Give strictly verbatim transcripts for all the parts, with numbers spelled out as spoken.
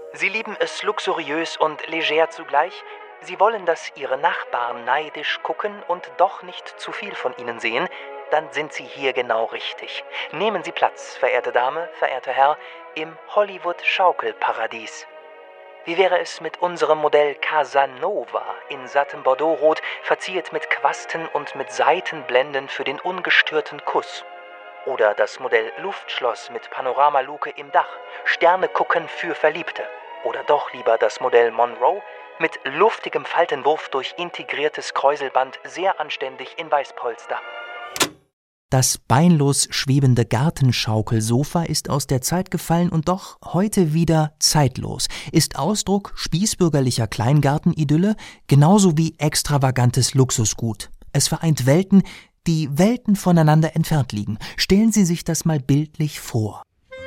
Sie lieben es luxuriös und leger zugleich. Sie wollen, dass Ihre Nachbarn neidisch gucken und doch nicht zu viel von Ihnen sehen. Dann sind Sie hier genau richtig. Nehmen Sie Platz, verehrte Dame, verehrter Herr, im Hollywood-Schaukelparadies. Wie wäre es mit unserem Modell Casanova in sattem Bordeauxrot, verziert mit Quasten und mit Seitenblenden für den ungestörten Kuss? Oder das Modell Luftschloss mit Panoramaluke im Dach, Sterne gucken für Verliebte? Oder doch lieber das Modell Monroe mit luftigem Faltenwurf durch integriertes Kräuselband, sehr anständig in Weißpolster? Das beinlos schwebende Gartenschaukelsofa ist aus der Zeit gefallen und doch heute wieder zeitlos, ist Ausdruck spießbürgerlicher Kleingartenidylle, genauso wie extravagantes Luxusgut. Es vereint Welten, die Welten voneinander entfernt liegen. Stellen Sie sich das mal bildlich vor.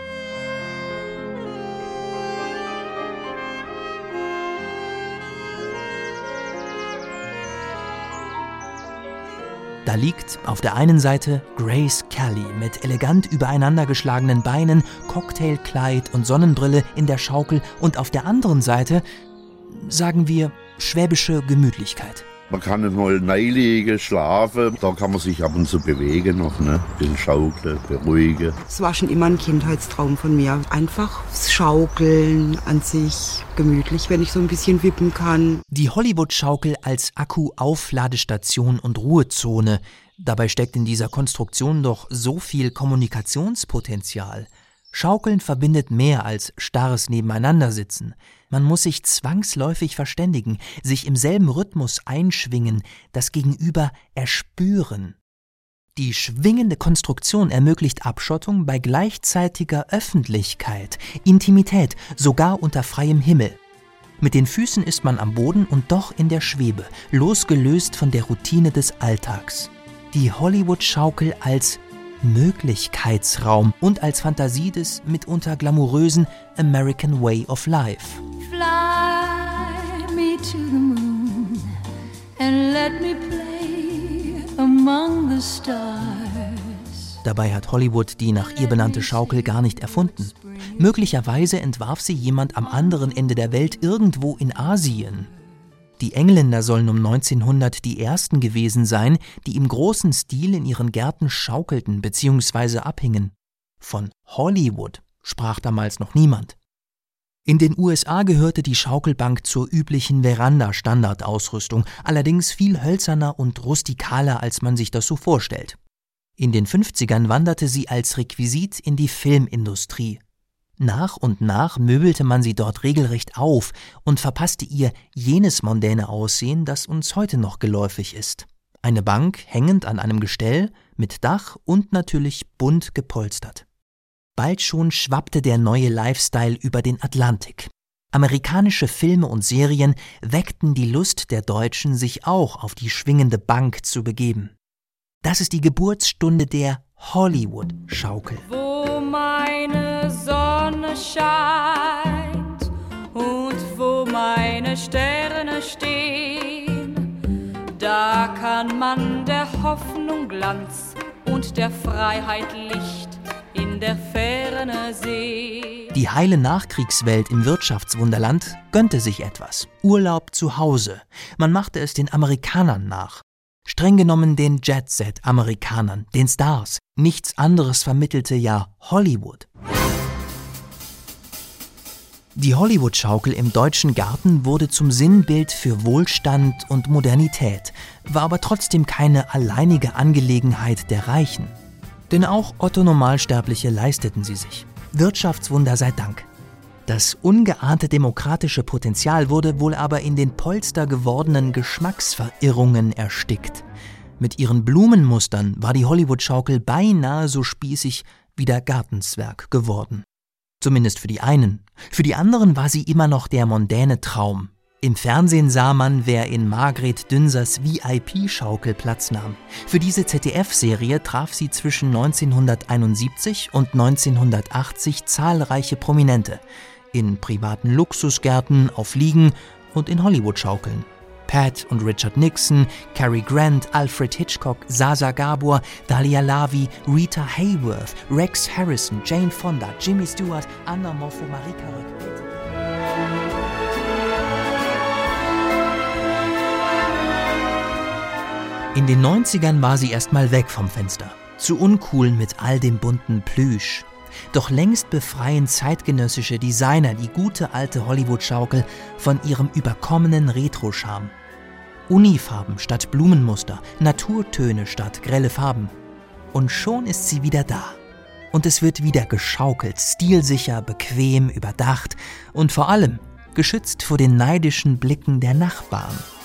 Da liegt auf der einen Seite Grace Kelly mit elegant übereinander geschlagenen Beinen, Cocktailkleid und Sonnenbrille in der Schaukel und auf der anderen Seite, sagen wir, schwäbische Gemütlichkeit. Man kann nicht mal reinlegen, schlafen, da kann man sich ab und zu bewegen noch, ne? Ein bisschen schaukeln, beruhigen. Es war schon immer ein Kindheitstraum von mir. Einfach Schaukeln an sich, gemütlich, wenn ich so ein bisschen wippen kann. Die Hollywood-Schaukel als Akku-Aufladestation und Ruhezone. Dabei steckt in dieser Konstruktion doch so viel Kommunikationspotenzial. Schaukeln verbindet mehr als starres Nebeneinandersitzen. Man muss sich zwangsläufig verständigen, sich im selben Rhythmus einschwingen, das Gegenüber erspüren. Die schwingende Konstruktion ermöglicht Abschottung bei gleichzeitiger Öffentlichkeit, Intimität, sogar unter freiem Himmel. Mit den Füßen ist man am Boden und doch in der Schwebe, losgelöst von der Routine des Alltags. Die Hollywood-Schaukel als Möglichkeitsraum und als Fantasie des mitunter glamourösen American Way of Life. Fly me to the moon and let me play among the stars. Dabei hat Hollywood die nach ihr benannte Schaukel gar nicht erfunden. Möglicherweise entwarf sie jemand am anderen Ende der Welt irgendwo in Asien. Die Engländer sollen um neunzehnhundert die ersten gewesen sein, die im großen Stil in ihren Gärten schaukelten bzw. abhingen. Von Hollywood sprach damals noch niemand. In den U S A gehörte die Schaukelbank zur üblichen Veranda-Standardausrüstung, allerdings viel hölzerner und rustikaler, als man sich das so vorstellt. In den fünfzigern wanderte sie als Requisit in die Filmindustrie. Nach und nach möbelte man sie dort regelrecht auf und verpasste ihr jenes mondäne Aussehen, das uns heute noch geläufig ist. Eine Bank hängend an einem Gestell, mit Dach und natürlich bunt gepolstert. Bald schon schwappte der neue Lifestyle über den Atlantik. Amerikanische Filme und Serien weckten die Lust der Deutschen, sich auch auf die schwingende Bank zu begeben. Das ist die Geburtsstunde der Hollywood-Schaukel. Wo meine Sonne scheint und wo meine Sterne stehen, da kann man der Hoffnung Glanz und der Freiheit Licht in der Ferne sehen. Die heile Nachkriegswelt im Wirtschaftswunderland gönnte sich etwas. Urlaub zu Hause. Man machte es den Amerikanern nach. Streng genommen den Jet-Set-Amerikanern, den Stars. Nichts anderes vermittelte ja Hollywood. Die Hollywood-Schaukel im deutschen Garten wurde zum Sinnbild für Wohlstand und Modernität, war aber trotzdem keine alleinige Angelegenheit der Reichen. Denn auch Otto-Normalsterbliche leisteten sie sich. Wirtschaftswunder sei Dank. Das ungeahnte demokratische Potenzial wurde wohl aber in den Polster gewordenen Geschmacksverirrungen erstickt. Mit ihren Blumenmustern war die Hollywood-Schaukel beinahe so spießig wie der Gartenzwerg geworden. Zumindest für die einen. Für die anderen war sie immer noch der mondäne Traum. Im Fernsehen sah man, wer in Margret Dünsers V I P-Schaukel Platz nahm. Für diese Z D F-Serie traf sie zwischen neunzehnhunderteinundsiebzig und neunzehnhundertachtzig zahlreiche Prominente. In privaten Luxusgärten, auf Liegen und in Hollywood-Schaukeln. Pat und Richard Nixon, Cary Grant, Alfred Hitchcock, Sasa Gabor, Dahlia Lavi, Rita Hayworth, Rex Harrison, Jane Fonda, Jimmy Stewart, Anna Moffo, Marika Röckl. In den neunzigern war sie erstmal weg vom Fenster. Zu uncool mit all dem bunten Plüsch. Doch längst befreien zeitgenössische Designer die gute alte Hollywood-Schaukel von ihrem überkommenen Retro-Charme. Unifarben statt Blumenmuster, Naturtöne statt grelle Farben. Und schon ist sie wieder da. Und es wird wieder geschaukelt, stilsicher, bequem, überdacht und vor allem geschützt vor den neidischen Blicken der Nachbarn.